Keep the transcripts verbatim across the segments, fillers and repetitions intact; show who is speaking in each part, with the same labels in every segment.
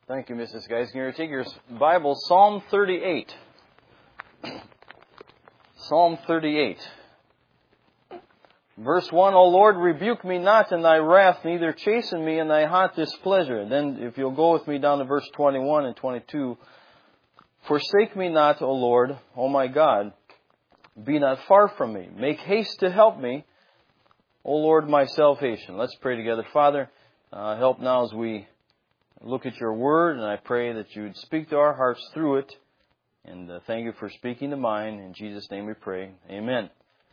Speaker 1: Thank you, Missus Geisinger. Take your Bible, Psalm thirty-eight. Psalm thirty-eight. Verse one, O Lord, rebuke me not in thy wrath, neither chasten me in thy hot displeasure. Then, if you'll go with me down to verse twenty-one and twenty-two. Forsake me not, O Lord, O my God. Be not far from me. Make haste to help me, O Lord, my salvation. Let's pray together. Father, uh, help now as we look at your word, and I pray that you would speak to our hearts through it. And uh, thank you for speaking to mine. In Jesus' name we pray. Amen.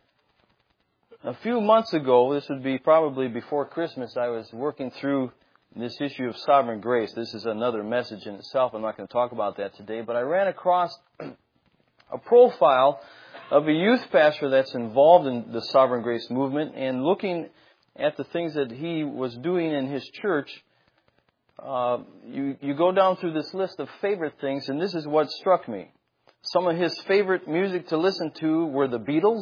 Speaker 1: A few months ago, this would be probably before Christmas, I was working through this issue of sovereign grace. This is another message in itself. I'm not going to talk about that today. But I ran across a profile of a youth pastor that's involved in the sovereign grace movement, and looking at the things that he was doing in his church, uh, you, you go down through this list of favorite things, and this is what struck me. Some of his favorite music to listen to were the Beatles,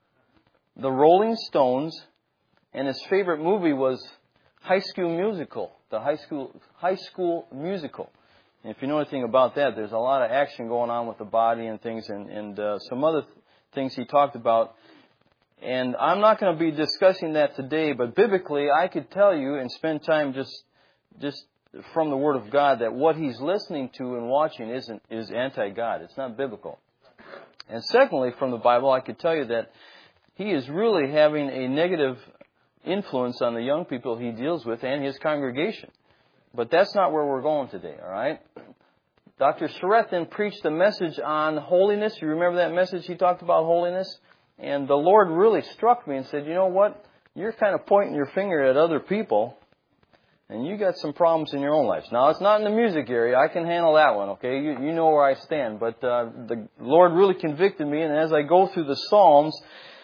Speaker 1: the Rolling Stones, and his favorite movie was High School Musical, the High School High School Musical. And if you know anything about that, there's a lot of action going on with the body and things, and, and uh, some other th- things he talked about. And I'm not going to be discussing that today, but biblically, I could tell you and spend time just just from the Word of God that what he's listening to and watching isn't is anti-God. It's not biblical. And secondly, from the Bible, I could tell you that he is really having a negative influence on the young people he deals with and his congregation. But that's not where we're going today, all right? Doctor Surratt then preached a message on holiness. You remember that message? He talked about holiness. And the Lord really struck me and said, you know what? You're kind of pointing your finger at other people, and you got some problems in your own lives. Now, it's not in the music area. I can handle that one, okay? You, you know where I stand. But uh, the Lord really convicted me, and as I go through the Psalms,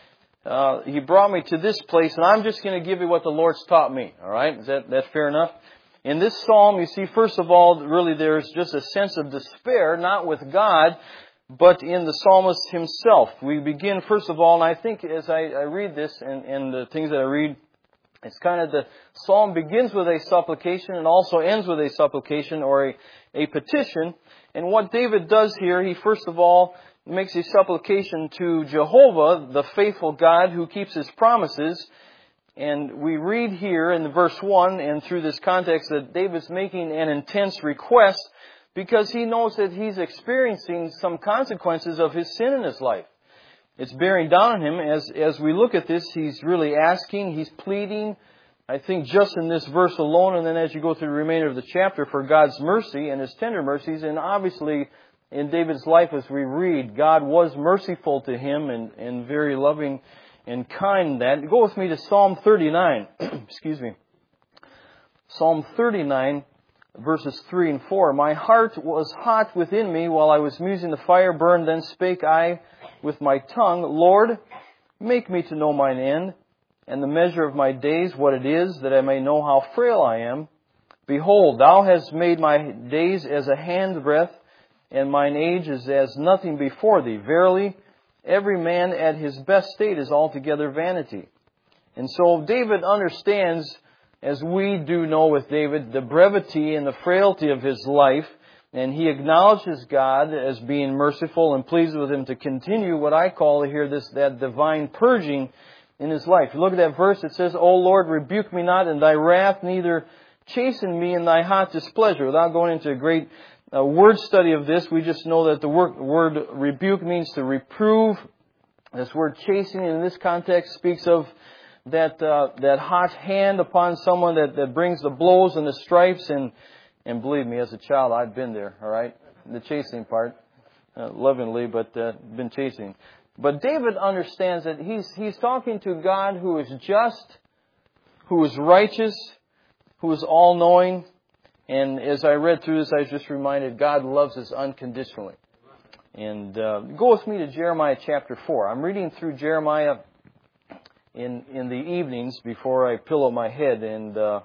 Speaker 1: Uh, he brought me to this place, and I'm just going to give you what the Lord's taught me. All right? Is that, that fair enough? In this psalm, you see, first of all, really there's just a sense of despair, not with God, but in the psalmist himself. We begin, first of all, and I think as I, I read this and, and the things that I read, it's kind of the psalm begins with a supplication and also ends with a supplication or a, a petition. And what David does here, he first of all makes a supplication to Jehovah, the faithful God who keeps His promises. And we read here in the verse one and through this context that David's making an intense request because he knows that he's experiencing some consequences of his sin in his life. It's bearing down on him. As, as we look at this, he's really asking, he's pleading, I think just in this verse alone, and then as you go through the remainder of the chapter, for God's mercy and His tender mercies. And obviously, in David's life, as we read, God was merciful to him and, and very loving and kind. That go with me to Psalm thirty-nine. Excuse me. Psalm thirty-nine, verses three and four. My heart was hot within me while I was musing. The fire burned. Then spake I with my tongue, Lord, make me to know mine end, and the measure of my days, what it is, that I may know how frail I am. Behold, Thou hast made my days as a handbreadth, and mine age is as nothing before Thee. Verily, every man at his best state is altogether vanity. And so David understands, as we do know with David, the brevity and the frailty of his life, and he acknowledges God as being merciful and pleased with him to continue what I call here this that divine purging in his life. Look at that verse. It says, O Lord, rebuke me not in Thy wrath, neither chasten me in Thy hot displeasure. Without going into a great A word study of this, we just know that the word, word rebuke means to reprove. This word chastening in this context speaks of that uh, that hot hand upon someone that, that brings the blows and the stripes. And and believe me, as a child, I've been there, all right? The chastening part, uh, lovingly, but uh, been chastening. But David understands that he's he's talking to God who is just, who is righteous, who is all-knowing. And as I read through this, I was just reminded God loves us unconditionally. And uh, go with me to Jeremiah chapter four. I'm reading through Jeremiah in in the evenings before I pillow my head. And uh,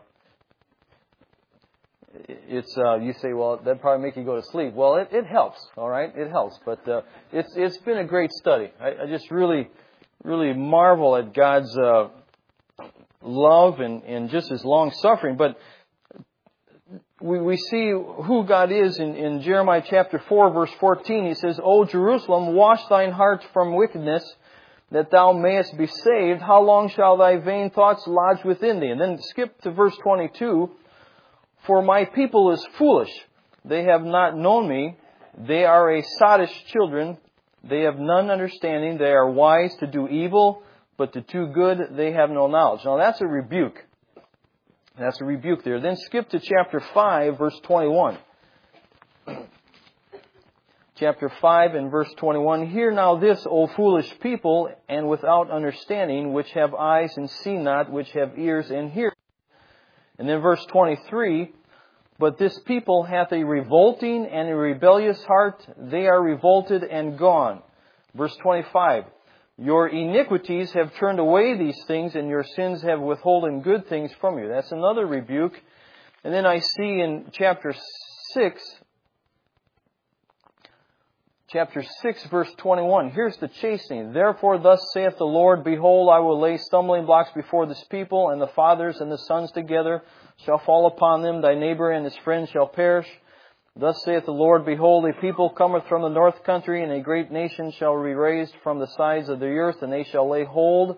Speaker 1: it's uh, you say, well, that'd probably make you go to sleep. Well, it, it helps, all right? It helps. But uh, it's it's been a great study. I, I just really, really marvel at God's uh, love and, and just His long suffering. But we, we see who God is in, in Jeremiah chapter four, verse fourteen. He says, O Jerusalem, wash thine heart from wickedness, that thou mayest be saved. How long shall thy vain thoughts lodge within thee? And then skip to verse twenty-two. For my people is foolish. They have not known me. They are a sottish children. They have none understanding. They are wise to do evil, but to do good they have no knowledge. Now that's a rebuke. That's a rebuke there. Then skip to chapter five, verse twenty-one. Chapter five and verse twenty-one. Hear now this, O foolish people, and without understanding, which have eyes and see not, which have ears and hear. And then verse twenty-three. But this people hath a revolting and a rebellious heart. They are revolted and gone. Verse twenty-five. Your iniquities have turned away these things, and your sins have withholden good things from you. That's another rebuke. And then I see in chapter six, chapter six, verse twenty-one. Here's the chastening. Therefore thus saith the Lord, Behold, I will lay stumbling blocks before this people, and the fathers and the sons together shall fall upon them. Thy neighbor and his friend shall perish. Thus saith the Lord, Behold, a people cometh from the north country, and a great nation shall be raised from the sides of the earth, and they shall lay hold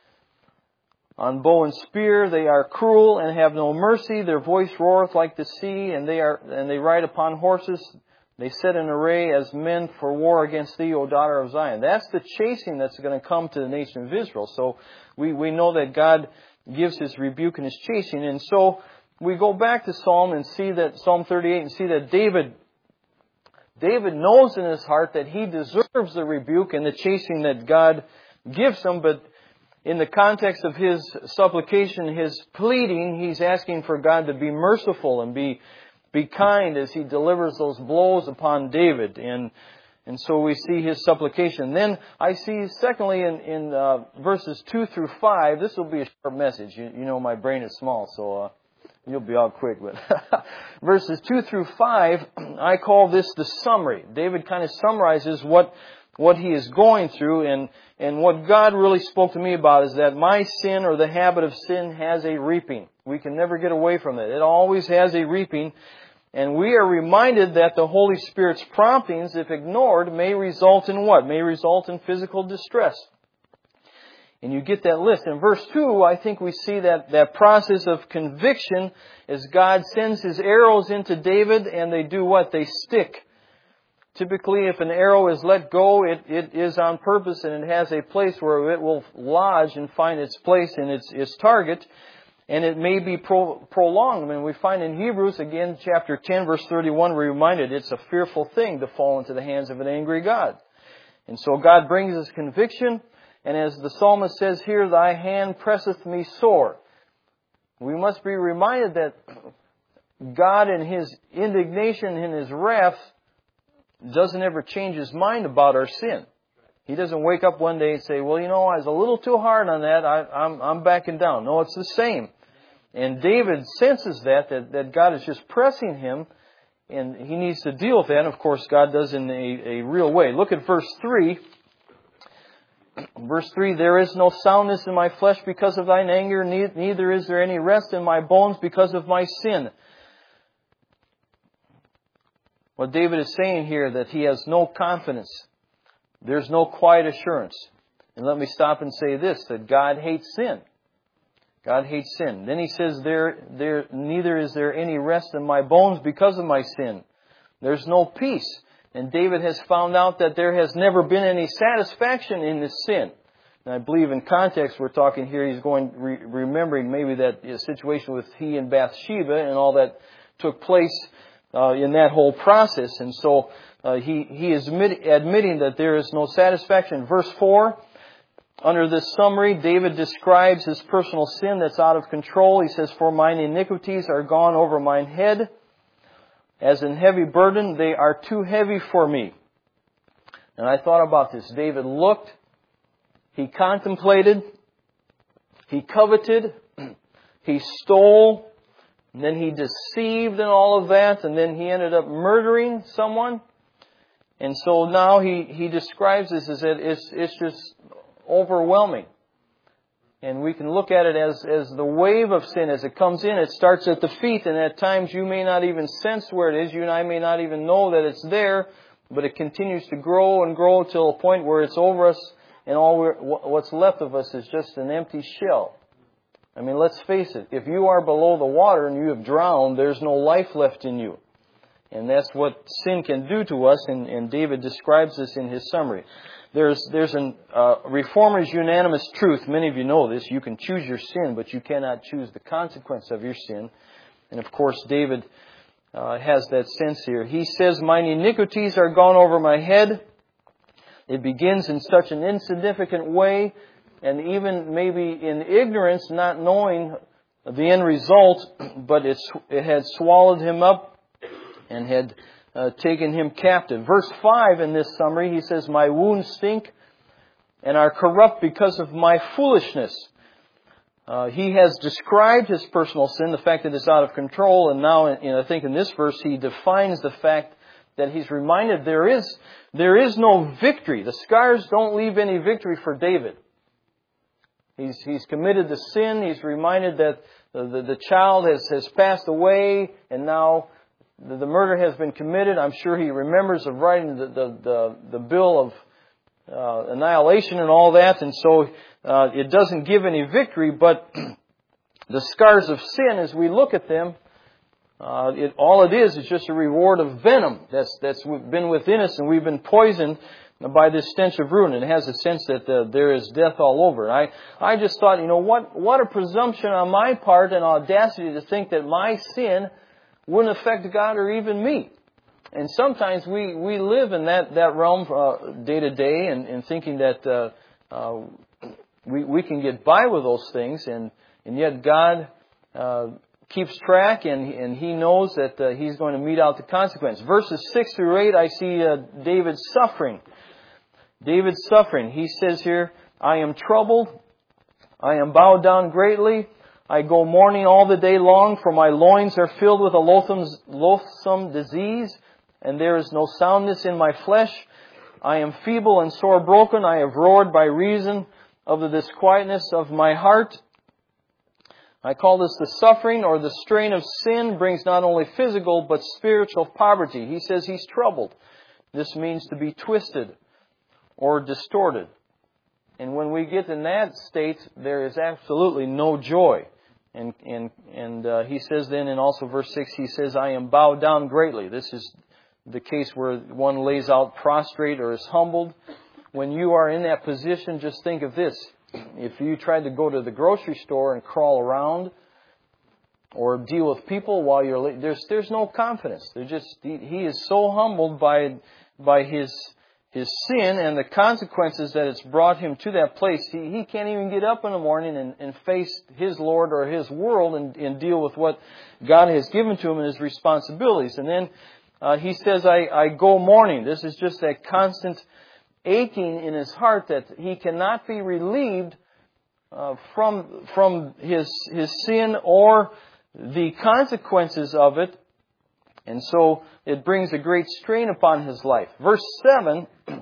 Speaker 1: on bow and spear. They are cruel and have no mercy. Their voice roareth like the sea, and they are and they ride upon horses. They set in array as men for war against thee, O daughter of Zion. That's the chasing that's going to come to the nation of Israel. So we, we know that God gives His rebuke and His chasing. And so we go back to Psalm and see that, Psalm thirty-eight, and see that David, David knows in his heart that he deserves the rebuke and the chasing that God gives him. But in the context of his supplication, his pleading, he's asking for God to be merciful and be Be kind as He delivers those blows upon David. And and so we see his supplication. Then I see, secondly, in, in uh, verses two through five, this will be a short message. You, you know my brain is small, so uh, you'll be out quick. But verses two through five, I call this the summary. David kind of summarizes what what he is going through. And, and what God really spoke to me about is that my sin, or the habit of sin, has a reaping. We can never get away from it. It always has a reaping. And we are reminded that the Holy Spirit's promptings, if ignored, may result in what? May result in physical distress. And you get that list. In verse two, I think we see that, that process of conviction as God sends His arrows into David, and they do what? They stick. Typically, if an arrow is let go, it, it is on purpose, and it has a place where it will lodge and find its place in its, its target. And it may be pro, prolonged. I mean, we find in Hebrews, again, chapter ten, verse thirty-one, we're reminded it's a fearful thing to fall into the hands of an angry God. And so God brings His conviction, and as the psalmist says here, Thy hand presseth me sore. We must be reminded that God, in His indignation, in His wrath, doesn't ever change His mind about our sin. He doesn't wake up one day and say, well, you know, I was a little too hard on that. I, I'm, I'm backing down. No, it's the same. And David senses that, that, that God is just pressing him, and he needs to deal with that. And of course, God does in a, a real way. Look at verse three. Verse three, There is no soundness in my flesh because of thine anger, neither is there any rest in my bones because of my sin. What David is saying here, that he has no confidence. There's no quiet assurance. And let me stop and say this, that God hates sin. God hates sin. Then he says, there, there, neither is there any rest in my bones because of my sin. There's no peace. And David has found out that there has never been any satisfaction in this sin. And I believe in context we're talking here, he's going, re- remembering maybe that situation with he and Bathsheba and all that took place uh, in that whole process. And so uh, he, he is admit, admitting that there is no satisfaction. Verse four, under this summary, David describes his personal sin that's out of control. He says, For mine iniquities are gone over mine head. As in heavy burden, they are too heavy for me. And I thought about this. David looked, he contemplated, he coveted, he stole, and then he deceived and all of that, and then he ended up murdering someone. And so now he, he describes this as that it's, it's just overwhelming. And we can look at it as, as the wave of sin as it comes in. It starts at the feet, and at times you may not even sense where it is. You and I may not even know that it's there, but it continues to grow and grow till a point where it's over us, and all we're, what's left of us is just an empty shell. I mean, let's face it. If you are below the water and you have drowned, there's no life left in you. And that's what sin can do to us, and, and David describes this in his summary. There's there's a uh, Reformer's unanimous truth. Many of you know this. You can choose your sin, but you cannot choose the consequence of your sin. And of course, David uh, has that sense here. He says, "Mine iniquities are gone over my head." It begins in such an insignificant way, and even maybe in ignorance, not knowing the end result, but it's, it had swallowed him up and had Uh, taken him captive. Verse five in this summary, he says, "My wounds stink and are corrupt because of my foolishness." Uh, he has described his personal sin, the fact that it's out of control, and now, in, I think in this verse, he defines the fact that he's reminded there is there is no victory. The scars don't leave any victory for David. He's he's committed the sin. He's reminded that the, the, the child has, has passed away, and now the murder has been committed. I'm sure he remembers of writing the the, the, the bill of uh, annihilation and all that. And so uh, it doesn't give any victory. But the scars of sin, as we look at them, uh, it, all it is is just a reward of venom that's that's been within us, and we've been poisoned by this stench of ruin. It has a sense that uh, there is death all over. I I just thought, you know, what what a presumption on my part and audacity to think that my sin wouldn't affect God or even me. And sometimes we, we live in that, that realm uh, day to day and, and thinking that uh, uh, we, we can get by with those things, and, and yet God uh, keeps track, and, and He knows that uh, He's going to mete out the consequence. Verses six through eight, I see uh, David's suffering. David's suffering. He says here, "I am troubled, I am bowed down greatly. I go mourning all the day long, for my loins are filled with a loathsome, loathsome disease, and there is no soundness in my flesh. I am feeble and sore broken. I have roared by reason of the disquietness of my heart." I call this the suffering, or the strain of sin brings not only physical but spiritual poverty. He says he's troubled. This means to be twisted or distorted. And when we get in that state, there is absolutely no joy. And and and uh, he says then in also verse six, he says, "I am bowed down greatly." This is the case where one lays out prostrate or is humbled. When you are in that position, just think of this. If you tried to go to the grocery store and crawl around or deal with people while you're late, there's there's no confidence. There's just he, he is so humbled by by his his sin and the consequences that it's brought him to that place. He, he can't even get up in the morning and, and face his Lord or his world and, and deal with what God has given to him and his responsibilities. And then uh, he says, I, I go mourning. This is just that constant aching in his heart that he cannot be relieved uh, from from his his sin or the consequences of it. And so it brings a great strain upon his life. Verse seven,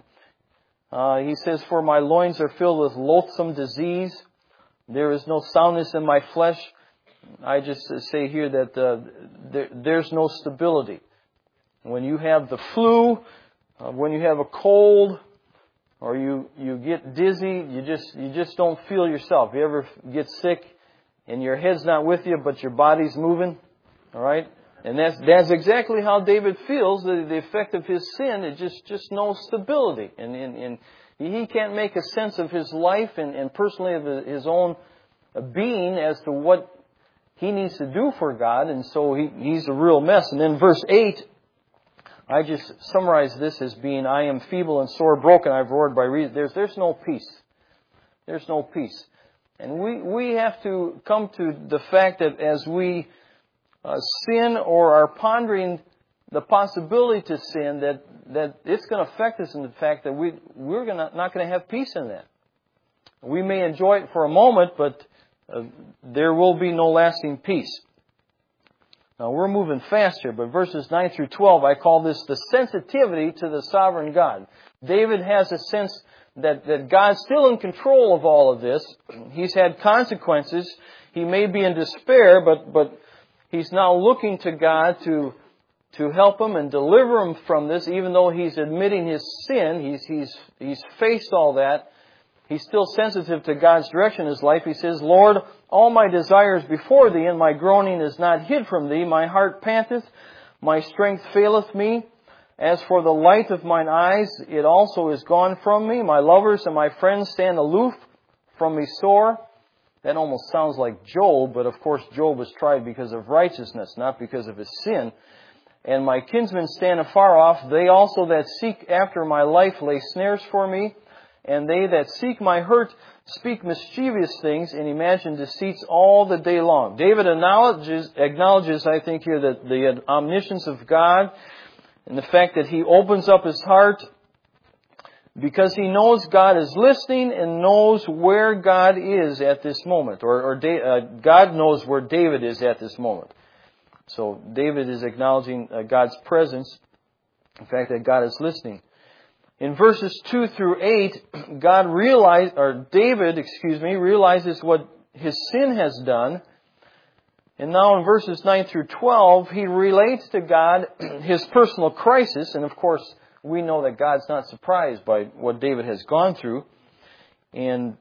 Speaker 1: uh, he says, "For my loins are filled with loathsome disease. There is no soundness in my flesh." I just say here that uh, there, there's no stability. When you have the flu, uh, when you have a cold, or you, you get dizzy, you just you just don't feel yourself. You ever get sick and your head's not with you, but your body's moving? All right? And that's that's exactly how David feels, the, the effect of his sin. It's just, just no stability. And, and, and he can't make a sense of his life and, and personally of his own being as to what he needs to do for God. And so he, he's a real mess. And then verse eight, I just summarize this as being, "I am feeble and sore broken. I've roared by reason." There's, there's no peace. There's no peace. And we, we have to come to the fact that as we Uh, sin or are pondering the possibility to sin, that, that it's going to affect us in the fact that we, we're gonna, not going to have peace in that. We may enjoy it for a moment, but uh, there will be no lasting peace. Now we're moving fast here, but verses nine through twelve, I call this the sensitivity to the sovereign God. David has a sense that, that God's still in control of all of this. He's had consequences. He may be in despair, but, but he's now looking to God to, to help him and deliver him from this, even though he's admitting his sin. He's, he's, he's faced all that. He's still sensitive to God's direction in his life. He says, Lord, all my desires before thee, and my groaning is not hid from thee. My heart panteth, my strength faileth me. As for the light of mine eyes, it also is gone from me. My lovers and my friends stand aloof from me sore. That almost sounds like Job, but of course Job was tried because of righteousness, not because of his sin. And my kinsmen stand afar off. They also that seek after my life lay snares for me. And they that seek my hurt speak mischievous things and imagine deceits all the day long. David acknowledges, acknowledges, I think here, that the omniscience of God and the fact that he opens up his heart because he knows God is listening and knows where God is at this moment. Or, or uh, God knows where David is at this moment. So David is acknowledging uh, God's presence, the fact that God is listening. In verses two through eight, God realized, or David, excuse me, realizes what his sin has done. And now in verses nine through twelve, he relates to God his personal crisis. And of course, we know that God's not surprised by what David has gone through. And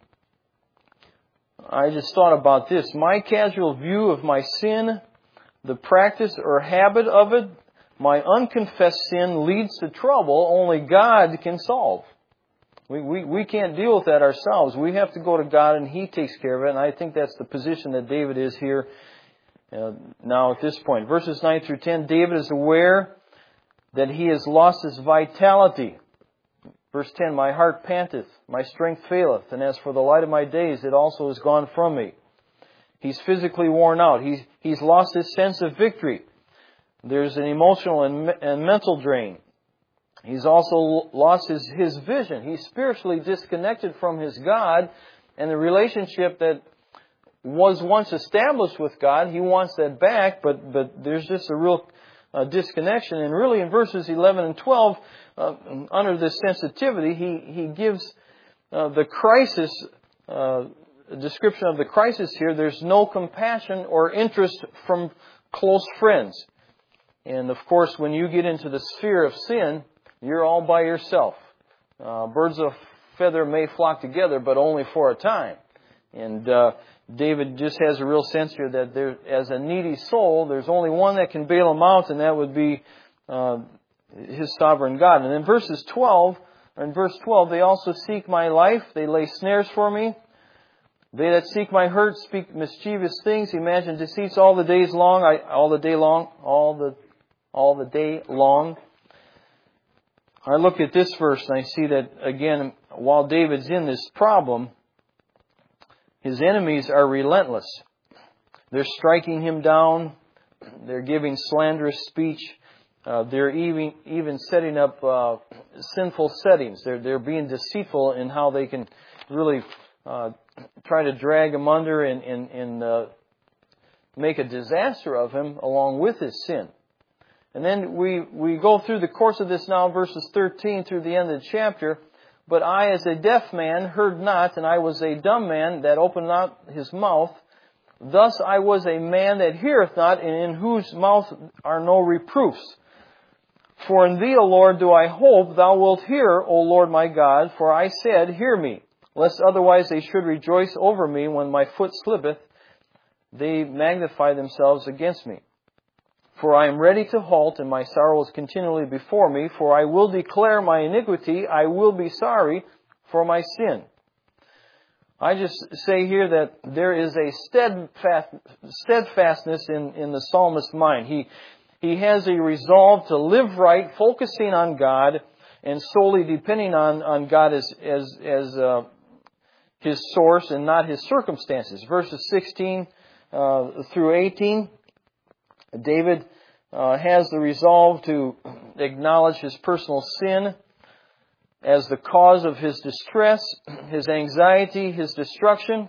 Speaker 1: I just thought about this. My casual view of my sin, the practice or habit of it, my unconfessed sin leads to trouble only God can solve. We, we, we can't deal with that ourselves. We have to go to God and He takes care of it. And I think that's the position that David is here uh, now at this point. Verses nine through ten, David is aware that he has lost his vitality. Verse ten, my heart panteth, my strength faileth, and as for the light of my days, it also is gone from me. He's physically worn out. He's, he's lost his sense of victory. There's an emotional and, and mental drain. He's also lost his, his vision. He's spiritually disconnected from his God and the relationship that was once established with God. He wants that back, but, but there's just a real uh, disconnection. And really in verses eleven and twelve, uh, under this sensitivity, he, he gives uh, the crisis, uh, a description of the crisis here. There's no compassion or interest from close friends. And of course, when you get into the sphere of sin, you're all by yourself. Uh, birds of feather may flock together, but only for a time. And uh, David just has a real sense here that there, as a needy soul, there's only one that can bail him out, and that would be uh, his sovereign God. And in verses twelve, or in verse twelve, they also seek my life; they lay snares for me. They that seek my hurt speak mischievous things, imagine deceits all the days long. I, all the day long, all the all the day long. I look at this verse and I see that, again, while David's in this problem, his enemies are relentless. They're striking him down. They're giving slanderous speech. Uh, they're even even setting up uh, sinful settings. They're they're being deceitful in how they can really uh, try to drag him under and, and, and uh, make a disaster of him along with his sin. And then we, we go through the course of this now, verses thirteen through the end of the chapter. But I, as a deaf man, heard not, and I was a dumb man that opened not his mouth. Thus I was a man that heareth not, and in whose mouth are no reproofs. For in thee, O Lord, do I hope, thou wilt hear, O Lord my God. For I said, hear me, lest otherwise they should rejoice over me when my foot slippeth. They magnify themselves against me. For I am ready to halt, and my sorrow is continually before me. For I will declare my iniquity, I will be sorry for my sin. I just say here that there is a steadfast, steadfastness in, in the psalmist's mind. He, he has a resolve to live right, focusing on God, and solely depending on, on God as, as, as uh, his source and not his circumstances. Verses sixteen uh, through eighteen. David uh, has the resolve to acknowledge his personal sin as the cause of his distress, his anxiety, his destruction.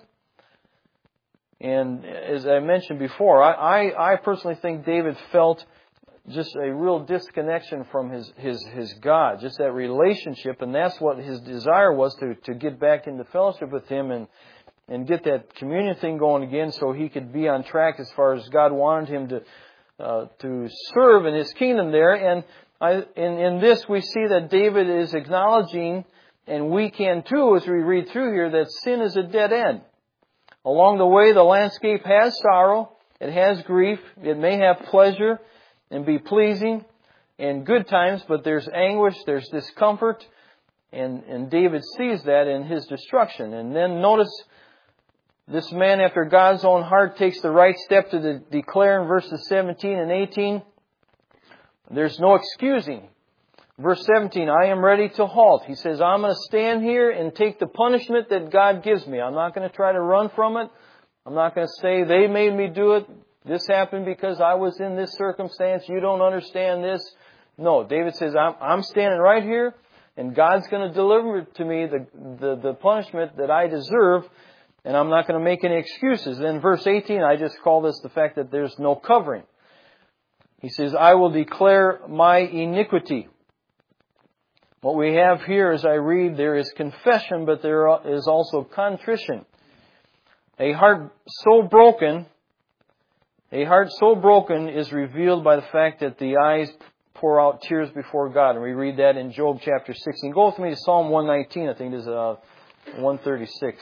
Speaker 1: And as I mentioned before, I, I, I personally think David felt just a real disconnection from his, his, his God, just that relationship. And that's what his desire was, to, to get back into fellowship with Him and, and get that communion thing going again so he could be on track as far as God wanted him to, uh, to serve in His kingdom there. And I, in, in this we see that David is acknowledging, and we can too as we read through here, that sin is a dead end. Along the way, the landscape has sorrow, it has grief, it may have pleasure and be pleasing in good times, but there's anguish, there's discomfort, and, and David sees that in his destruction. And then notice this man after God's own heart takes the right step to de- declare in verses seventeen and eighteen, there's no excusing. Verse seventeen, I am ready to halt. He says, I'm going to stand here and take the punishment that God gives me. I'm not going to try to run from it. I'm not going to say they made me do it. This happened because I was in this circumstance. You don't understand this. No, David says, I'm, I'm standing right here, and God's going to deliver to me the, the, the punishment that I deserve, and I'm not going to make any excuses. Then verse eighteen, I just call this the fact that there's no covering. He says, I will declare my iniquity. What we have here, as I read, there is confession, but there is also contrition. A heart so broken, a heart so broken is revealed by the fact that the eyes pour out tears before God. And we read that in Job chapter sixteen. Go with me to Psalm one nineteen, I think it is uh, one thirty-six.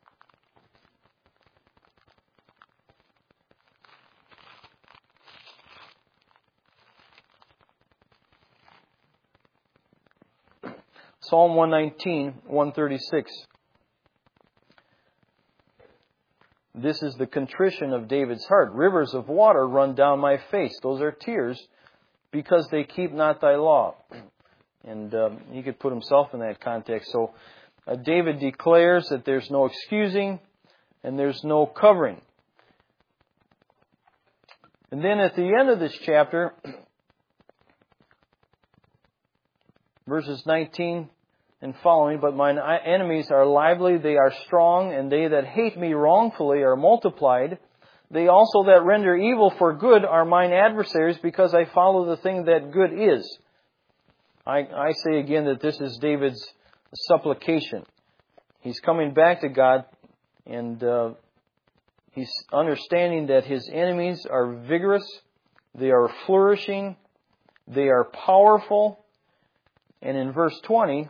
Speaker 1: Psalm one nineteen, one thirty-six. This is the contrition of David's heart. Rivers of water run down my face. Those are tears because they keep not thy law. And um, he could put himself in that context. So uh, David declares that there's no excusing and there's no covering. And then at the end of this chapter, verses nineteen and following, but mine enemies are lively, they are strong, and they that hate me wrongfully are multiplied. They also that render evil for good are mine adversaries, because I follow the thing that good is. I, I say again that this is David's supplication. He's coming back to God, and uh, he's understanding that his enemies are vigorous, they are flourishing, they are powerful, and in verse twenty,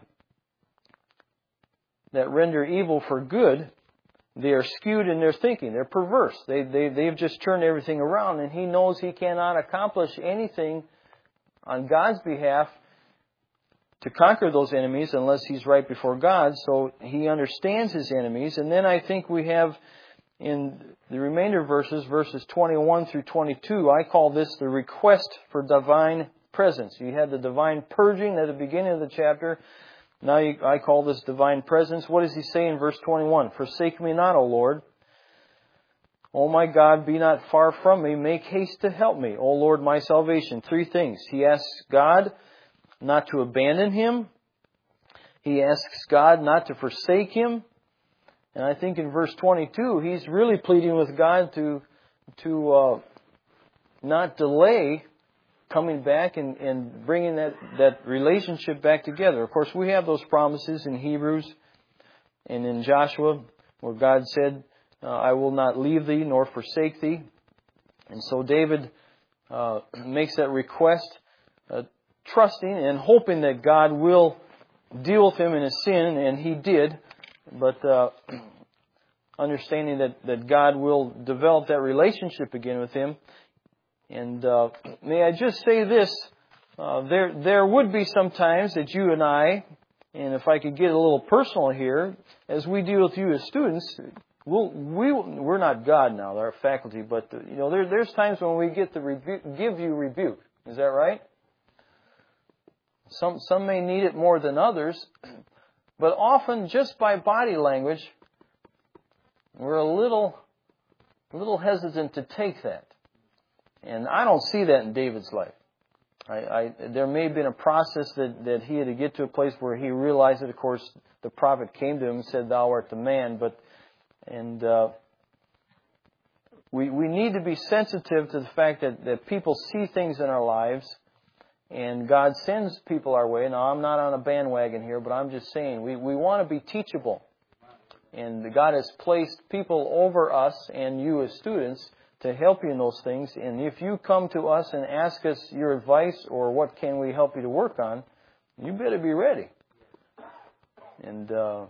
Speaker 1: that render evil for good, they are skewed in their thinking. They're perverse. They, they, they've just turned everything around, and he knows he cannot accomplish anything on God's behalf to conquer those enemies unless he's right before God. So he understands his enemies. And then I think we have in the remainder verses, verses twenty-one through twenty-two, I call this the request for divine presence. You had the divine purging at the beginning of the chapter. Now you, I call this divine presence. What does he say in verse twenty-one? Forsake me not, O Lord. O my God, be not far from me. Make haste to help me, O Lord, my salvation. Three things. He asks God not to abandon him. He asks God not to forsake him. And I think in verse twenty-two, he's really pleading with God to, to uh, not delay coming back and, and bringing that, that relationship back together. Of course, we have those promises in Hebrews and in Joshua where God said, uh, I will not leave thee nor forsake thee. And so David uh, makes that request, uh, trusting and hoping that God will deal with him in his sin, and he did, but uh, understanding that, that God will develop that relationship again with him. And uh, may I just say this, uh, there there would be some times that you and I, and if I could get a little personal here, as we deal with you as students, we'll, we, we're not God now, our faculty, but uh, you know there, there's times when we get to rebu- give you rebuke. Is that right? Some some may need it more than others, but often just by body language, we're a little, a little hesitant to take that. And I don't see that in David's life. I, I, there may have been a process that, that he had to get to a place where he realized that, of course, the prophet came to him and said, thou art the man. But, and, uh, We we need to be sensitive to the fact that, that people see things in our lives, and God sends people our way. Now, I'm not on a bandwagon here, but I'm just saying we, we want to be teachable. And God has placed people over us and you as students to help you in those things. And if you come to us and ask us your advice or what can we help you to work on, you better be ready. And uh,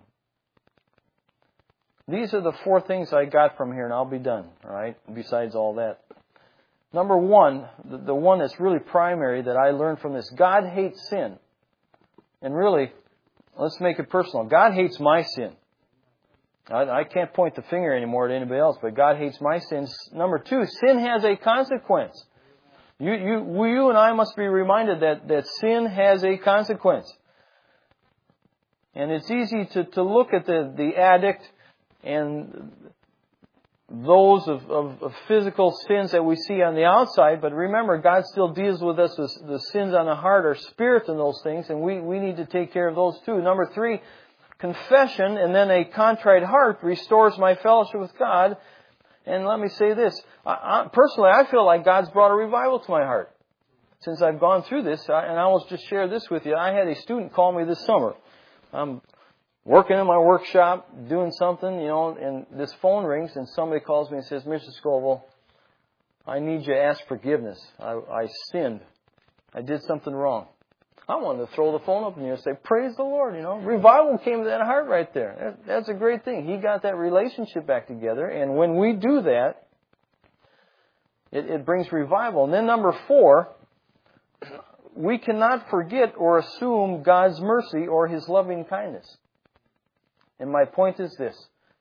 Speaker 1: these are the four things I got from here, and I'll be done, all right, besides all that. Number one, the, the one that's really primary that I learned from this, God hates sin. And really, let's make it personal. God hates my sin. I, I can't point the finger anymore at anybody else, but God hates my sins. Number two, sin has a consequence. You, you, you and I must be reminded that, that sin has a consequence. And it's easy to, to look at the, the addict and those of, of, of physical sins that we see on the outside, but remember, God still deals with us with the sins on the heart or spirit and those things, and we, we need to take care of those too. Number three, confession and then a contrite heart restores my fellowship with God. And let me say this, I, I, personally, I feel like God's brought a revival to my heart since I've gone through this. I, and I will just share this with you. I had a student call me this summer. I'm working in my workshop, doing something, you know, and this phone rings and somebody calls me and says, Mister Scoville, I need you to ask forgiveness. I, I sinned. I did something wrong. I wanted to throw the phone up in the air and say, praise the Lord, you know. Revival came to that heart right there. That, that's a great thing. He got that relationship back together. And when we do that, it, it brings revival. And then number four, we cannot forget or assume God's mercy or His loving kindness. And my point is this.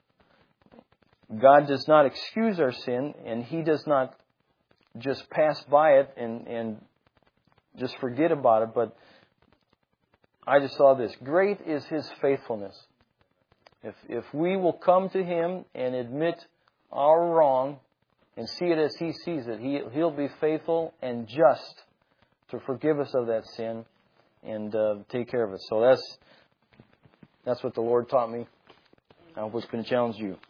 Speaker 1: God does not excuse our sin, and He does not just pass by it and, and just forget about it. But I just saw this. Great is His faithfulness. If, if we will come to Him and admit our wrong and see it as He sees it, he, He'll be faithful and just to forgive us of that sin and uh, take care of us. So that's That's what the Lord taught me. I hope it's going to challenge you.